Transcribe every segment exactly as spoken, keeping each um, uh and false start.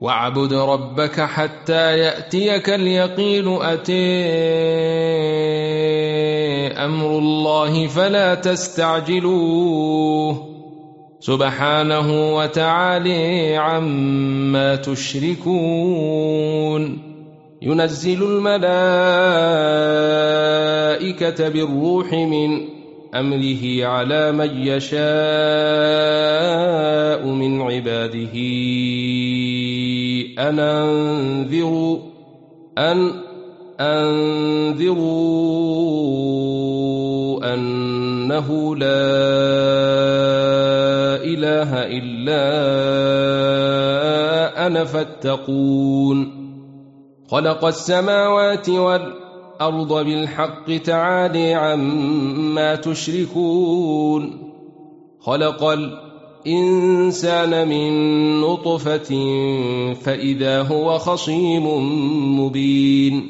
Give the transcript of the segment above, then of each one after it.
واعبد ربك حتى يأتيك اليقين. أتي أمر الله فلا تستعجلوه سبحانه وتعالى عما تشركون. ينزل الملائكة بالروح من أمره على من يشاء من عباده أن أنذروا أن أنذروا أنه لا إله إلا أنا فاتقون. خلق السماوات والأرض بالحق تعالى عما تشركون. خلق الإنسان من نطفة فإذا هو خصيم مبين.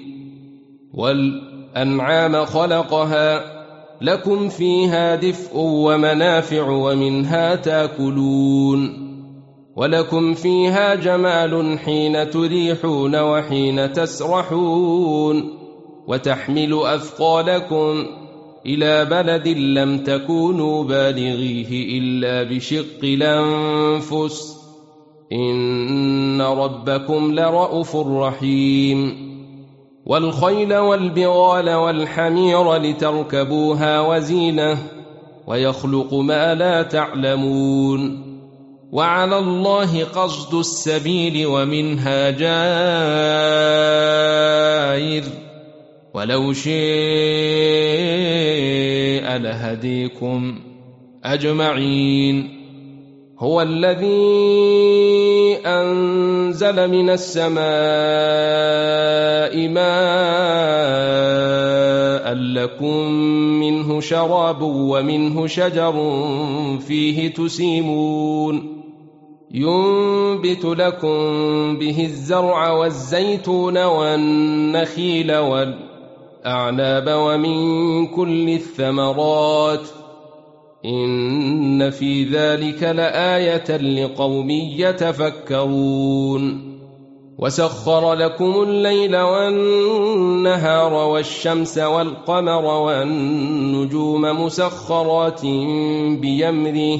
والأنعام خلقها لكم فيها دفء ومنافع ومنها تاكلون. ولكم فيها جمال حين تريحون وحين تسرحون. وتحمل أثقالكم إلى بلد لم تكونوا بالغيه إلا بشق الأنفس إن ربكم لرءوف رحيم. والخيل والبغال والحمير لتركبوها وزينة ويخلق ما لا تعلمون. وعلى الله قصد السبيل ومنها جائر ولو شاء لهديكم أجمعين. هو الذي أنزل من السماء ماء لكم منه شراب ومنه شجر فيه تسيمون. ينبت لكم به الزرع والزيتون والنخيل والأعناب ومن كل الثمرات إن في ذلك لآية لقوم يتفكرون. وسخر لكم الليل والنهار والشمس والقمر والنجوم مسخرات بأمره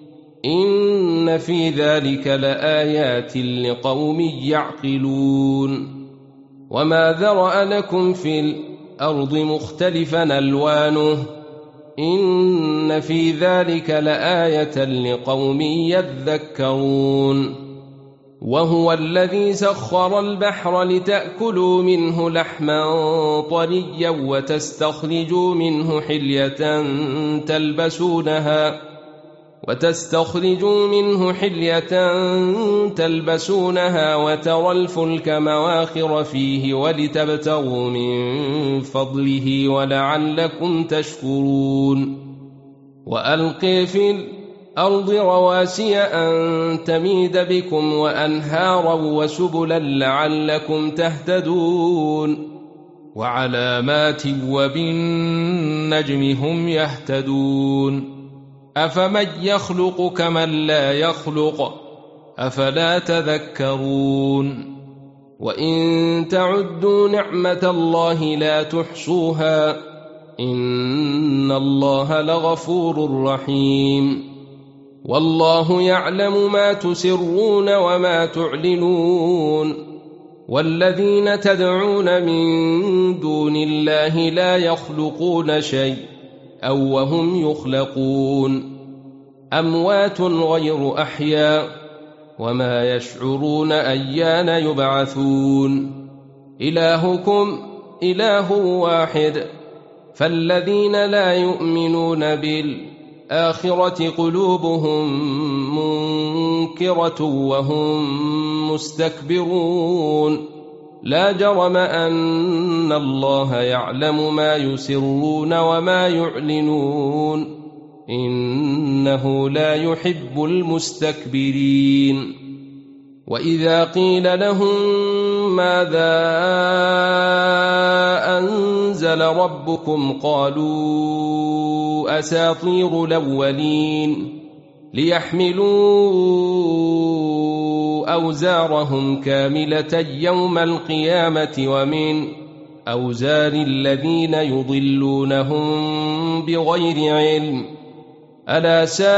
إن في ذلك لآيات لقوم يعقلون. وما ذرأ لكم في الأرض مختلفا ألوانه إن في ذلك لآية لقوم يذكرون. وهو الذي سخر البحر لتأكلوا منه لحما طريا وتستخرجوا منه حلية تلبسونها وتستخرجوا منه حلية تلبسونها وترى الفلك مواخر فيه ولتبتغوا من فضله ولعلكم تشكرون. وألقي في الأرض رواسي أن تميد بكم وأنهارا وسبلا لعلكم تهتدون. وعلامات وبالنجم هم يهتدون. أفمن يخلق كمن لا يخلق أفلا تذكرون. وإن تعدوا نعمة الله لا تحصوها إن الله لغفور رحيم. والله يعلم ما تسرون وما تعلنون. والذين تدعون من دون الله لا يخلقون شيء أو وهم يخلقون أموات غير أحياء وما يشعرون أيان يبعثون. إلهكم إله واحد فالذين لا يؤمنون بالآخرة قلوبهم منكرة وهم مستكبرون. لا جرم أن الله يعلم ما يسرون وما يعلنون إنه لا يحب المستكبرين. وإذا قيل لهم ماذا أنزل ربكم قالوا أساطير الأولين ليحملوا أوزارهم كاملة يوم القيامة ومن أوزار الذين يضلونهم بغير علم ألا ساء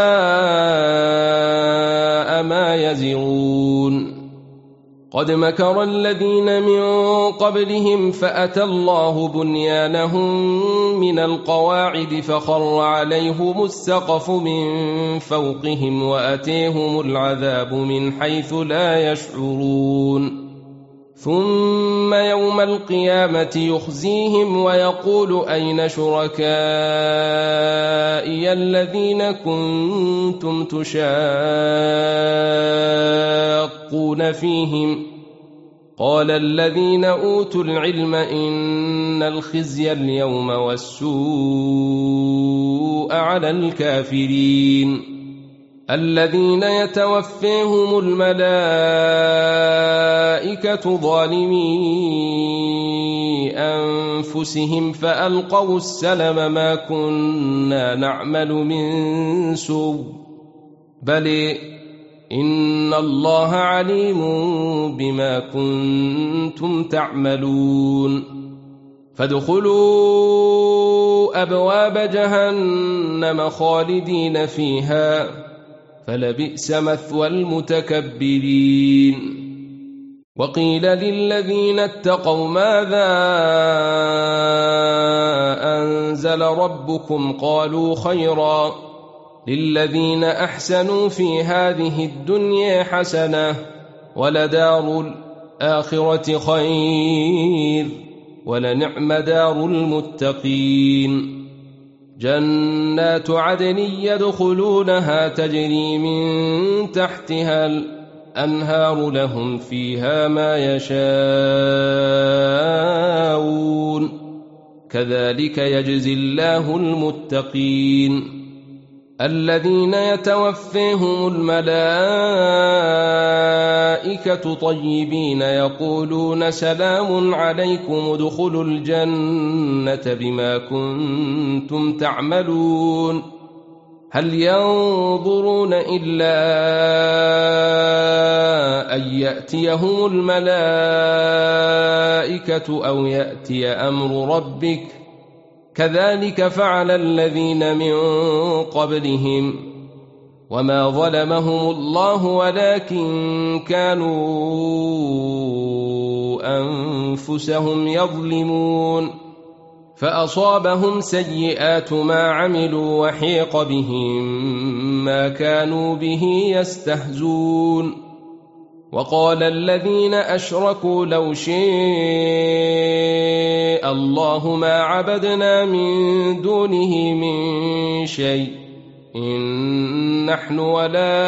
ما يزرون قد مكر الذين من قبلهم فأتى الله بنيانهم من القواعد فخر عليهم السقف من فوقهم وأتيهم العذاب من حيث لا يشعرون ثم يوم القيامة يخزيهم ويقول أين شركائي الذين كنتم تشاقون فيهم قال الذين أوتوا العلم إن الخزي اليوم والسوء على الكافرين الذين يتوفيهم الملائكة ظالمي أنفسهم فألقوا السلم ما كنا نعمل من سوء بل إن الله عليم بما كنتم تعملون فادخلوا أبواب جهنم خالدين فيها فلبئس مثوى المتكبرين وقيل للذين اتقوا ماذا أنزل ربكم قالوا خيرا للذين أحسنوا في هذه الدنيا حسنة ولدار الآخرة خير ولنعم دار المتقين جنات عدن يدخلونها تجري من تحتها الأنهار لهم فيها ما يشاءون كذلك يجزي الله المتقين الذين يتوفيهم الملائكة طيبين يقولون سلام عليكم ادخلوا الجنة بما كنتم تعملون هل ينظرون إلا أن يأتيهم الملائكة أو يأتي أمر ربك كذلك فعل الذين من قبلهم وما ظلمهم الله ولكن كانوا أنفسهم يظلمون فأصابهم سيئات ما عملوا وحيق بهم ما كانوا به يستهزون وقال الذين أشركوا لو شاء الله ما عبدنا من دونه من شيء إن نحن ولا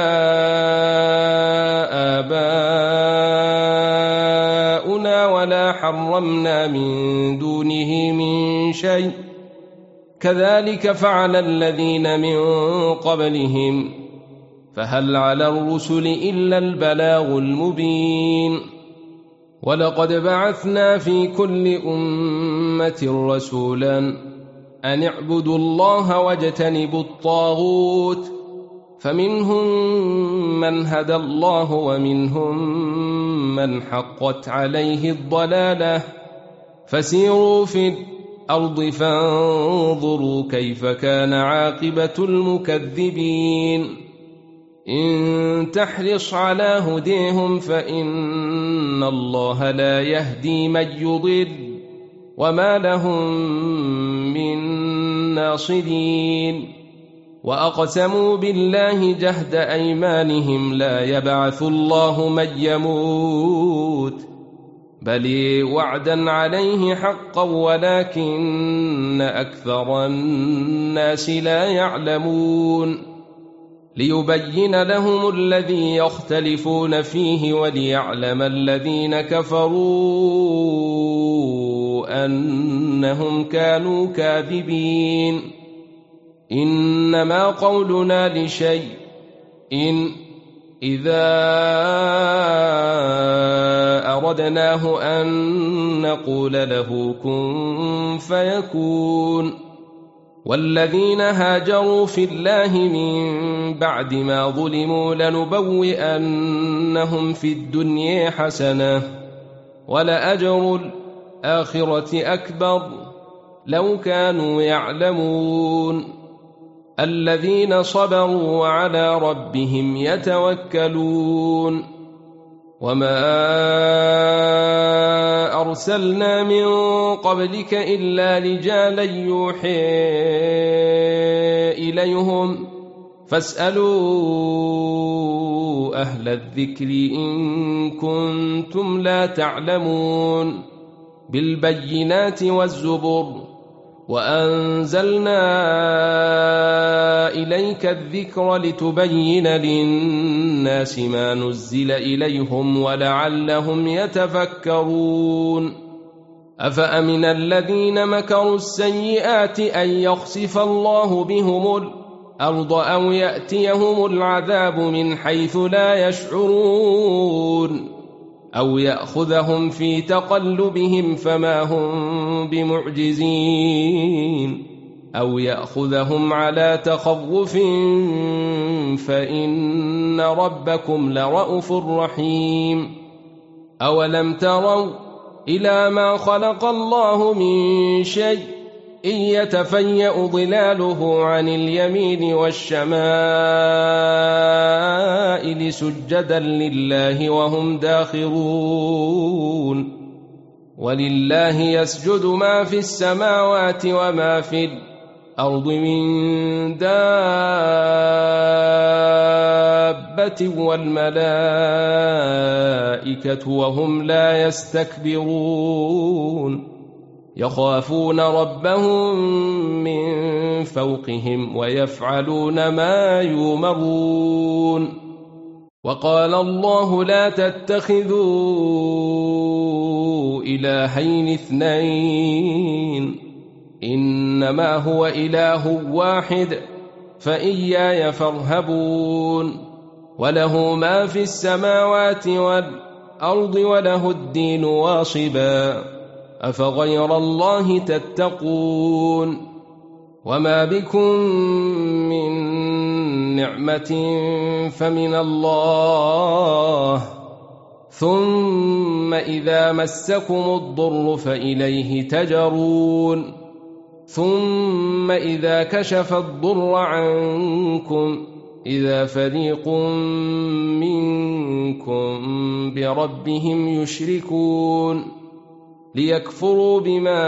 آباؤنا ولا حرمنا من دونه من شيء كذلك فعل الذين من قبلهم فهل على الرسل إلا البلاغ المبين ولقد بعثنا في كل أمة رسولا أن اعبدوا الله واجتنبوا الطاغوت فمنهم من هدى الله ومنهم من حقت عليه الضلالة فسيروا في الأرض فانظروا كيف كان عاقبة المكذبين إن تحرص على هديهم فإن الله لا يهدي من يضل وما لهم من ناصرين وأقسموا بالله جهد أيمانهم لا يبعث الله من يموت بل وعدا عليه حقا ولكن أكثر الناس لا يعلمون ليبين لهم الذي يختلفون فيه وليعلم الذين كفروا أنهم كانوا كاذبين إنما قولنا لشيء إن إذا أردناه أن نقول له كن فيكون والذين هاجروا في الله من بعد ما ظلموا لنبوئنهم لنذيقنهم في الدنيا حسنة ولأجر الآخرة أكبر لو كانوا يعلمون الذين صبروا وعلى ربهم يتوكلون وما أرسلنا من قبلك إلا رجالا يوحي إليهم فاسألوا أهل الذكر إن كنتم لا تعلمون بالبينات والزبر وأنزلنا إليك الذكر لتبين للناس ما نزل إليهم ولعلهم يتفكرون أفأمن الذين مكروا السيئات أن يخسف الله بهم الأرض أو يأتيهم العذاب من حيث لا يشعرون أو يأخذهم في تقلبهم فما هم بمعجزين أو يأخذهم على تخوف فإن ربكم لرءوف رحيم أولم تروا إلى ما خلق الله من شيء إن يتفيأ ظلاله عن اليمين والشمائل سجدا لله وهم داخرون ولله يسجد ما في السماوات وما في الأرض من دابة والملائكة وهم لا يستكبرون يخافون ربهم من فوقهم ويفعلون ما يؤمرون وقال الله لا تتخذوا إلهين اثنين إنما هو إله واحد فإياي فارهبون وله ما في السماوات والأرض وله الدين واصبا أفغير الله تتقون وما بكم من نعمة فمن الله ثم إذا مسكم الضر فإليه تجرون ثم إذا كشف الضر عنكم إذا فريق منكم بربهم يشركون ليكفروا بما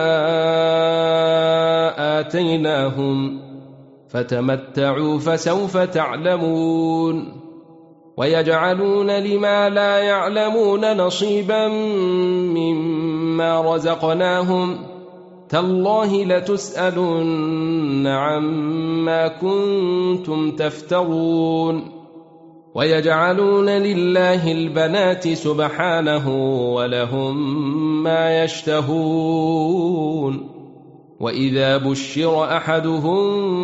آتيناهم فتمتعوا فسوف تعلمون ويجعلون لما لا يعلمون نصيبا مما رزقناهم تالله لتسألن عما كنتم تفترون ويجعلون لله البنات سبحانه ولهم ما يشتهون وإذا بشر أحدهم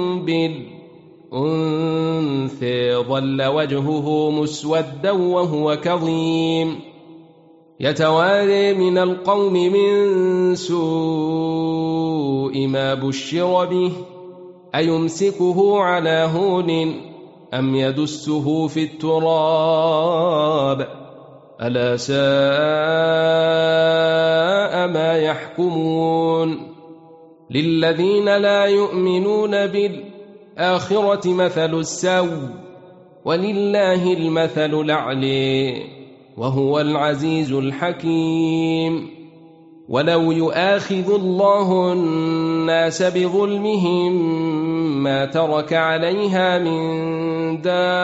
بالأنثى ظل وجهه مسودا وهو كظيم يتواري من القوم من سوء ما بشر به أيمسكه على هون أم يدسه في التراب ألا ساء ما يحكمون للذين لا يؤمنون بالآخرة مثل السوء ولله المثل الأعلى وهو العزيز الحكيم ولو يؤاخذ الله الناس بظلمهم ما ترك عليها من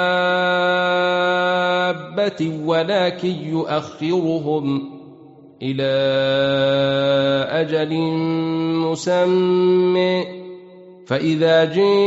دابة ولكن يؤخرهم إلى أجل مسمى فإذا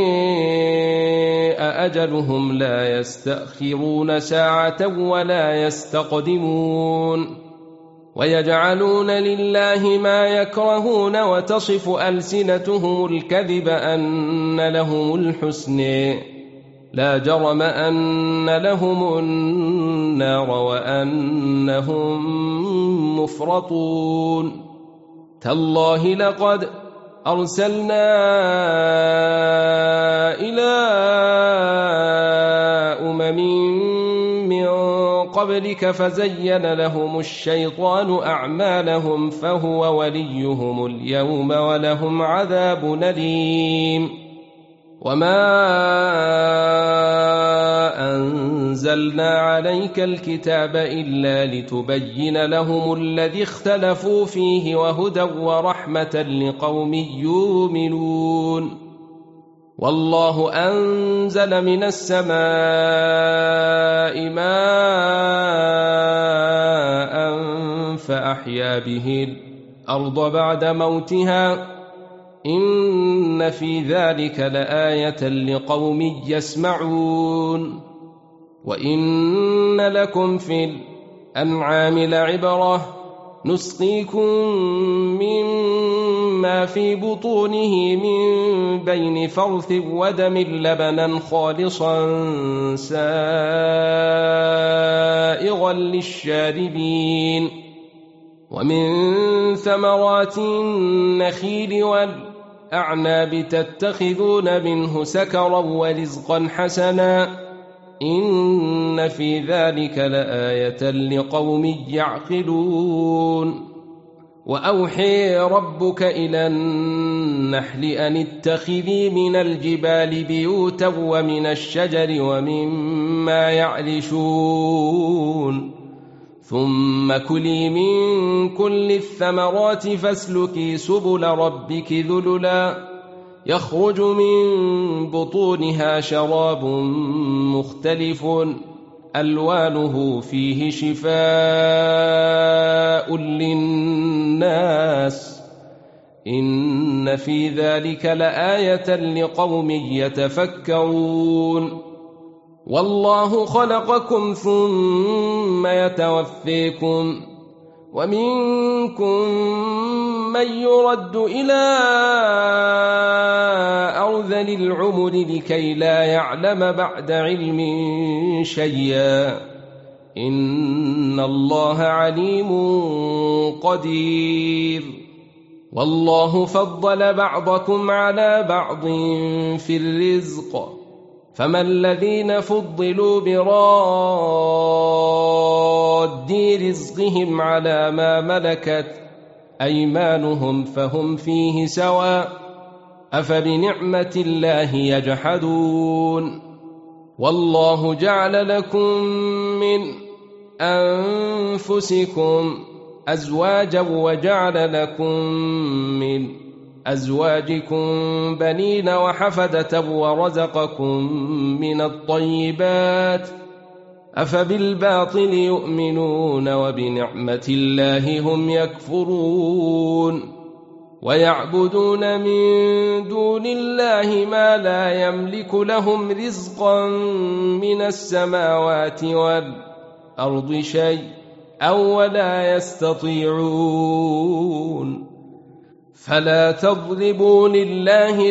جاء أجلهم لا يستأخرون ساعة ولا يستقدمون ويجعلون لله ما يكرهون وتصف ألسنتهم الكذب أن لهم الحسنى لا جرم أن لهم النار وأنهم مفرطون تالله لقد أرسلنا إلى أمم من قبلك فزين لهم الشيطان أعمالهم فهو وليهم اليوم ولهم عذاب أليم. وما أنزلنا عليك الكتاب إلا لتبين لهم الذي اختلفوا فيه وهدى ورحمة لقوم يؤمنون. والله أنزل من السماء ماء فأحيا به الأرض بعد موتها إن في ذلك لآية لقوم يسمعون. وإن لكم في الأنعام لعبرة نسقيكم مما في بطونه من بين فرث ودم لبنا خالصا سائغا للشاربين ومن ثمرات النخيل والأعناب تتخذون منه سكرا ورزقا حسنا إن في ذلك لآية لقوم يعقلون. وأوحي ربك إلى النحل أن اتخذي من الجبال بيوتا ومن الشجر ومما يعرشون ثم كلي من كل الثمرات فاسلكي سبل ربك ذللا يخرج من بطونها شراب مختلف ألوانه فيه شفاء للناس إن في ذلك لآية لقوم يتفكرون. والله خلقكم ثم يتوفيكم ومنكم من يرد إلى أرذل العمر لكي لا يعلم بعد علم شيئا إن الله عليم قدير. والله فضل بعضكم على بعض في الرزق فما الذين فضلوا براد رزقهم على ما ملكت أيمانهم فهم فيه سواء أفبنعمة الله يجحدون. والله جعل لكم من أنفسكم أزواجا وجعل لكم من أزواجكم بنين وحفدة ورزقكم من الطيبات أفبالباطل يؤمنون وبنعمة الله هم يكفرون. ويعبدون من دون الله ما لا يملك لهم رزقا من السماوات والأرض شيء أو ولا يستطيعون فلا تضربوا لله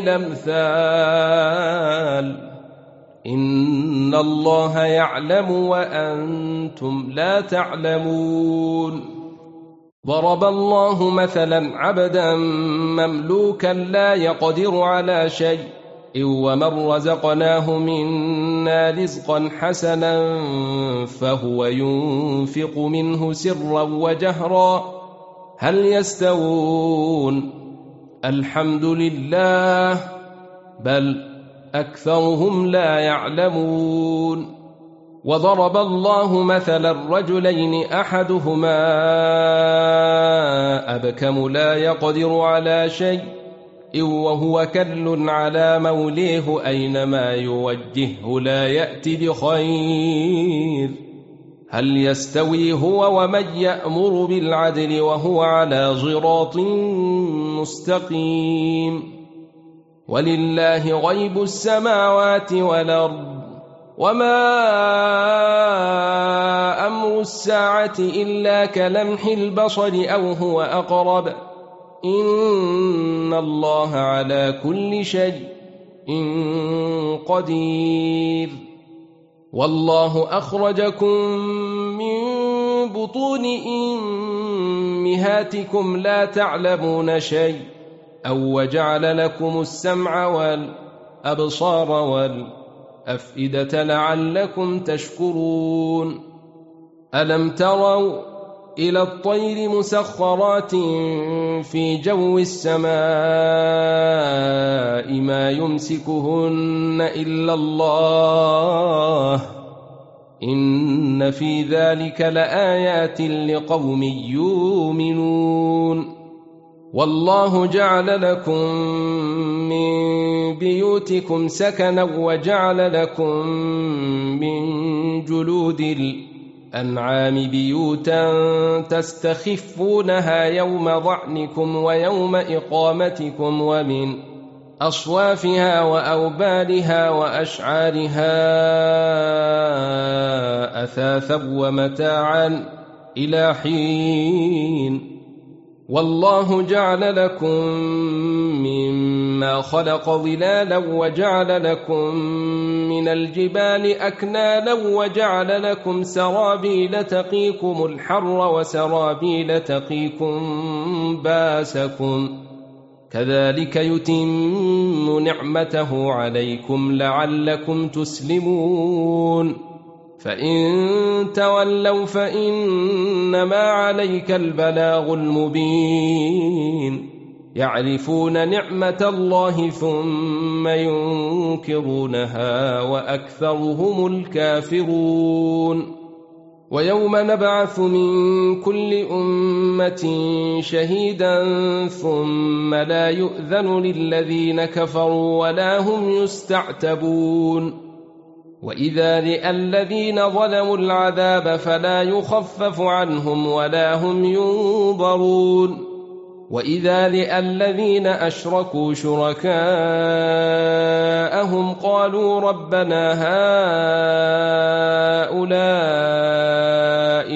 الأمثال إن الله يعلم وأنتم لا تعلمون. ضرب الله مثلا عبدا مملوكا لا يقدر على شيء ومن رزقناه منا رزقا حسنا فهو ينفق منه سرا وجهرا هل يستوون الحمد لله بل أكثرهم لا يعلمون. وضرب الله مثلا رجلين أحدهما أبكم لا يقدر على شيء وهو كل على موليه أينما يوجهه لا يأتي بخير هل يستوي هو ومن يأمر بالعدل وهو على صراط مستقيم. ولله غيب السماوات والأرض وما أمر الساعة إلا كلمح البصر أو هو أقرب إن الله على كل شيء قدير. والله أخرجكم من بطون أمهاتكم لا تعلمون شيء أو وجعل لكم السمع والأبصار والأفئدة لعلكم تشكرون. ألم تروا إلى الطير مسخرات في جو السماء ما يمسكهن إلا الله إن في ذلك لآيات لقوم يؤمنون والله جعل لكم من بيوتكم سكنا وجعل لكم من جلود الأنعام بيوتا تستخفونها يوم ضعنكم ويوم إقامتكم ومن أصوافها وأوبارها وأشعارها أثاثا ومتاعا إلى حين والله جعل لكم مما خلق ظلالا وجعل لكم من الجبال أكنانا وجعل لكم سرابيل تقيكم الحر وسرابيل تقيكم باسكم كذلك يتم نعمته عليكم لعلكم تسلمون فإن تولوا فإنما عليك البلاغ المبين يعرفون نعمة الله ثم ينكرونها وأكثرهم الكافرون ويوم نبعث من كل أمة شهيدا ثم لا يؤذن للذين كفروا ولا هم يستعتبون وإذا رأى الذين ظلموا العذاب فلا يخفف عنهم ولا هم ينظرون وإذا رأى الذين أشركوا شركاءهم قالوا ربنا هؤلاء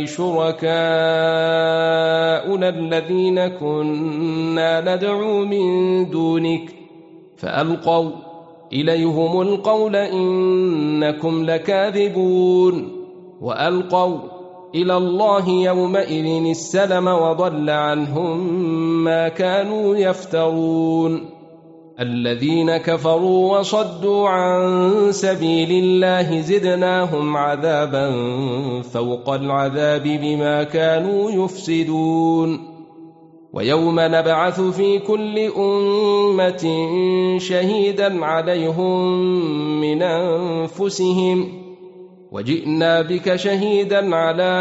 شركاؤنا الذين كنا ندعو من دونك فألقوا إليهم القول إنكم لكاذبون وألقوا إلى الله يومئذ السلم وضل عنهم ما كانوا يفترون الذين كفروا وصدوا عن سبيل الله زدناهم عذابا فوق العذاب بما كانوا يفسدون ويوم نبعث في كل أمة شهيدا عليهم من أنفسهم وجئنا بك شهيدا على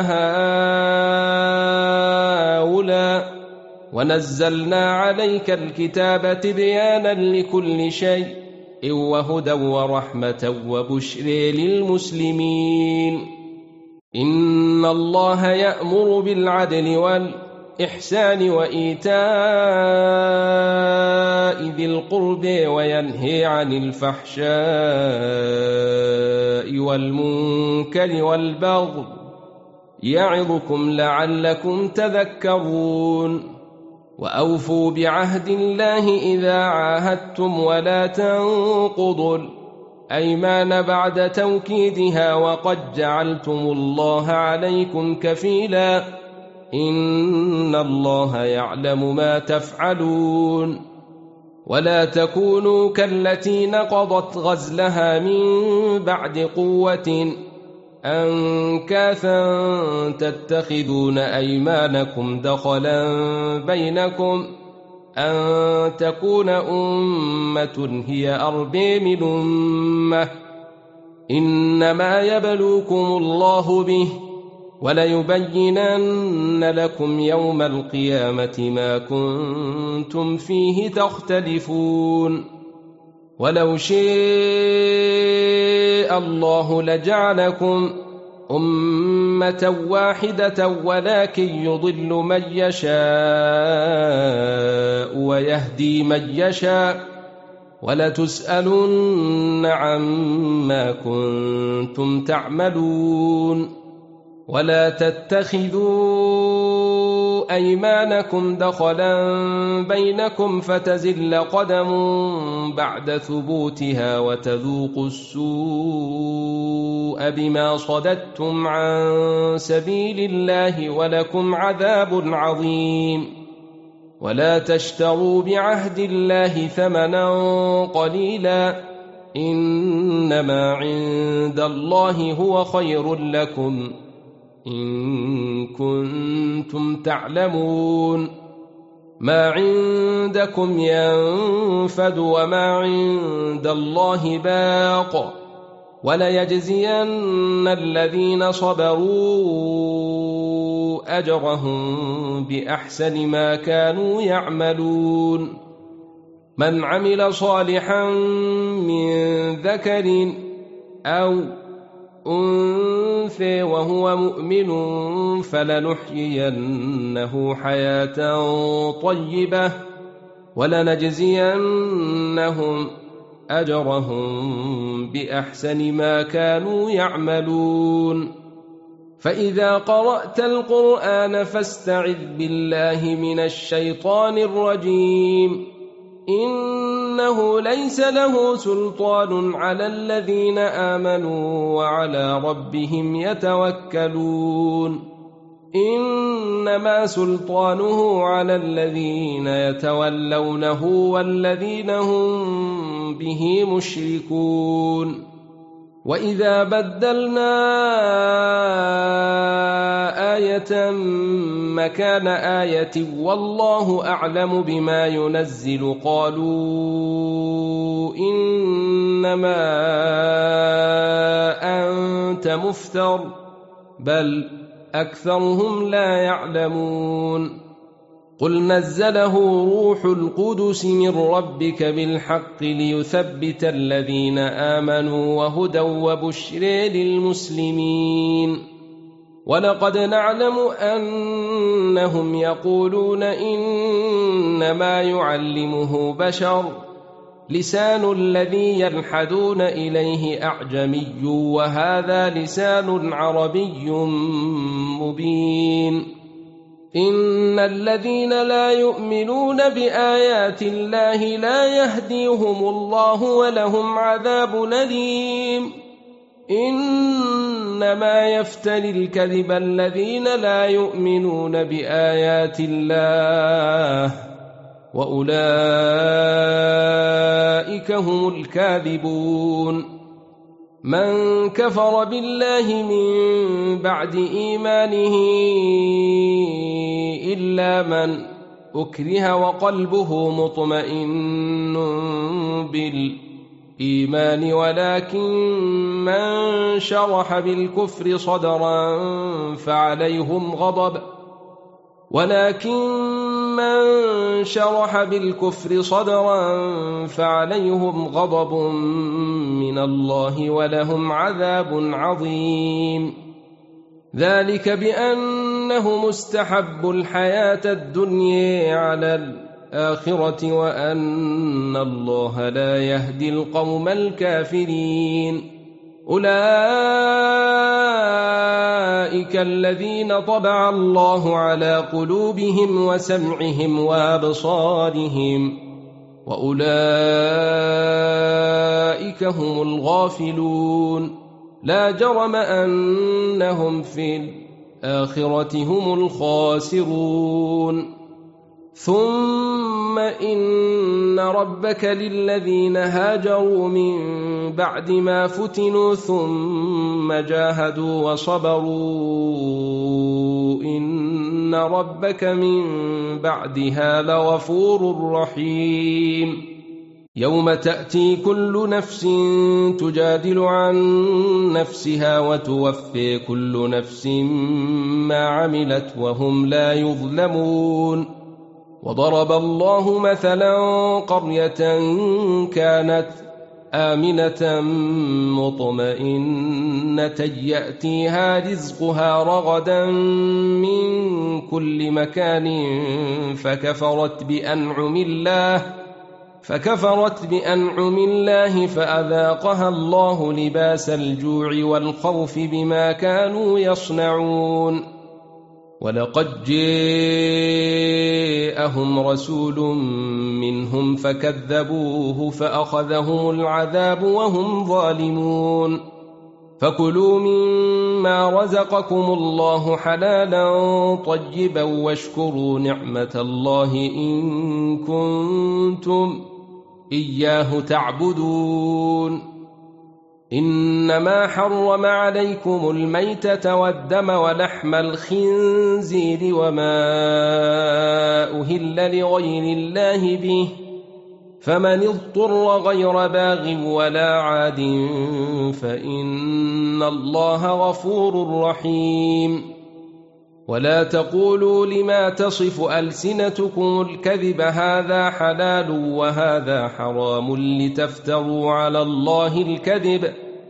هؤلاء ونزلنا عليك الكتاب تبيانا لكل شيء وهدى ورحمة وبشر للمسلمين إن الله يأمر بالعدل والإحسان وإيتاء ذي القرب وينهي عن الفحشاء والمنكر والبغي يعظكم لعلكم تذكرون وأوفوا بعهد الله إذا عاهدتم ولا تنقضوا الأيمان بعد توكيدها وقد جعلتم الله عليكم كفيلا إن الله يعلم ما تفعلون ولا تكونوا كالتي نقضت غزلها من بعد قوة أنكاثا تتخذون أيمانكم دخلا بينكم أن تكون أمة هي أربى من أمة إنما يبلوكم الله به وليبينن لكم يوم القيامة ما كنتم فيه تختلفون ولو شاء الله لجعلكم أمة واحدة ولكن يضل من يشاء ويهدي من يشاء ولتسألن عما كنتم تعملون ولا تتخذوا أيمانكم دخلا بينكم فتزل قدم بعد ثبوتها وتذوقوا السوء بما صددتم عن سبيل الله ولكم عذاب عظيم ولا تشتروا بعهد الله ثمنا قليلا إنما عند الله هو خير لكم إن كنتم تعلمون ما عندكم ينفد وما عند الله باق وليجزين الذين صبروا أجرهم بأحسن ما كانوا يعملون من عمل صالحا من ذكر أو أنثى وهو مؤمن فلنحيينه حياة طيبة ولنجزينهم أجرهم بأحسن ما كانوا يعملون فإذا قرأت القرآن فاستعذ بالله من الشيطان الرجيم إنه ليس له سلطان على الذين آمنوا وعلى ربهم يتوكلون إنما سلطانه على الذين يتولونه والذين هم به مشركون وإذا بدلنا آية مكان آية والله أعلم بما ينزل قالوا إنما أنت مفتر بل أكثرهم لا يعلمون قل نزله روح القدس من ربك بالحق ليثبت الذين آمنوا وهدى وبشر للمسلمين ولقد نعلم أنهم يقولون إنما يعلمه بشر لسان الذي يلحدون إليه أعجمي وهذا لسان عربي مبين إن الذين لا يؤمنون بآيات الله لا يهديهم الله ولهم عذاب أليم إنما يفتري الكذب الذين لا يؤمنون بآيات الله وأولئك هم الكاذبون من كفر بالله من بعد إيمانه إلا من أكره وقلبه مطمئن بالإيمان ولكن من شرح بالكفر صدرا فعليهم غضب ولكن من شرح بالكفر صدرا فعليهم غضب من الله ولهم عذاب عظيم ذلك بأنه مستحب الحياة الدنيا على الآخرة وأن الله لا يهدي القوم الكافرين أولئك الذين طبع الله على قلوبهم وسمعهم وأبصارهم وأولئك هم الغافلون لا جرم أنهم في الآخرة هم الخاسرون ثم إن ربك للذين هاجروا من بعد ما فتنوا ثم جاهدوا وصبروا إن ربك من بعدها لغفور رحيم يوم تأتي كل نفس تجادل عن نفسها وتوفي كل نفس ما عملت وهم لا يظلمون وضرب الله مثلا قرية كانت آمنة مطمئنة يأتيها رزقها رغدا من كل مكان فكفرت بأنعم الله فكفرت بأنعم الله فأذاقها الله لباس الجوع والخوف بما كانوا يصنعون ولقد جاءهم رسول منهم فكذبوه فأخذهم العذاب وهم ظالمون فكلوا مما رزقكم الله حلالا طيبا واشكروا نعمة الله إن كنتم إياه تعبدون إنما حرم عليكم الميتة والدم ولحم الخنزير وما أهل لغير الله به، فمن اضطر غير باغ ولا عاد فإن الله غفور رحيم. ولا تقولوا لما تصف ألسنتكم الكذب هذا حلال وهذا حرام لتفتروا على الله الكذب،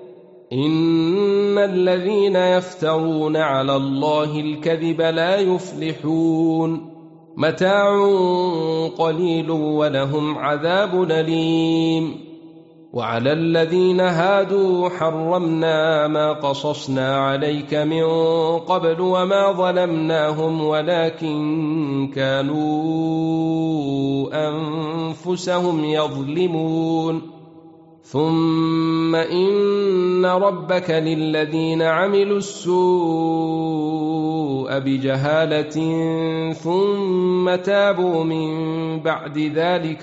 إن الذين يفترون على الله الكذب لا يفلحون. متاع قليل ولهم عذاب أليم. وعلى الذين هادوا حرمنا ما قصصنا عليك من قبل وما ظلمناهم ولكن كانوا أنفسهم يظلمون. ثم إن ربك للذين عملوا السوء بجهالة ثم تابوا من بعد ذلك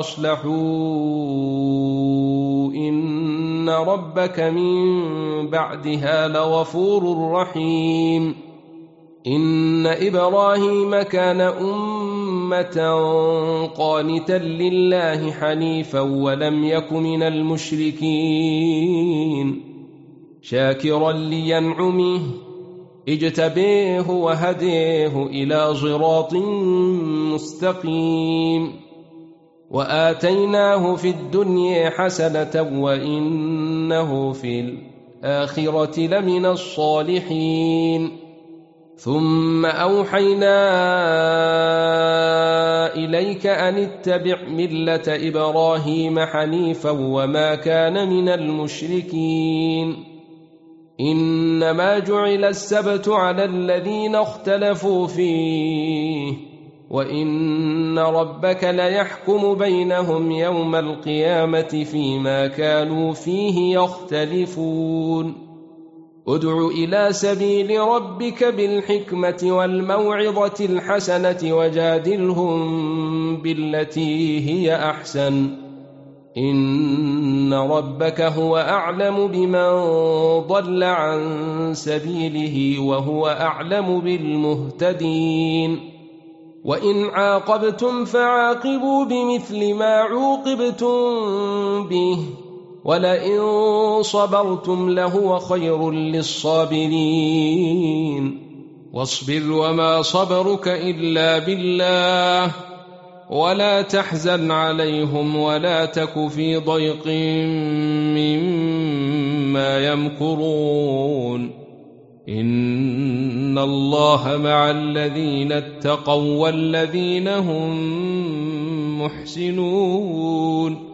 وأصلحوا إن ربك من بعدها لغفور رحيم. إن إبراهيم كان أمة قانتا لله حنيفا ولم يك من المشركين، شاكرا لينعمه اجتبيه وهديه إلى صراط مستقيم. وآتيناه في الدنيا حسنة وإنه في الآخرة لمن الصالحين. ثم أوحينا إليك أن اتبع ملة إبراهيم حنيفا وما كان من المشركين. إنما جعل السبت على الذين اختلفوا فيه وإن ربك ليحكم بينهم يوم القيامة فيما كانوا فيه يختلفون. ادع إلى سبيل ربك بالحكمة والموعظة الحسنة وجادلهم بالتي هي أحسن، إن ربك هو أعلم بمن ضل عن سبيله وهو أعلم بالمهتدين. وإن عاقبتم فعاقبوا بمثل ما عوقبتم به ولئن صبرتم لهو خير للصابرين. واصبر وما صبرك إلا بالله ولا تحزن عليهم ولا تك في ضيق مما يمكرون، إن الله مع الذين اتقوا والذين هم محسنون.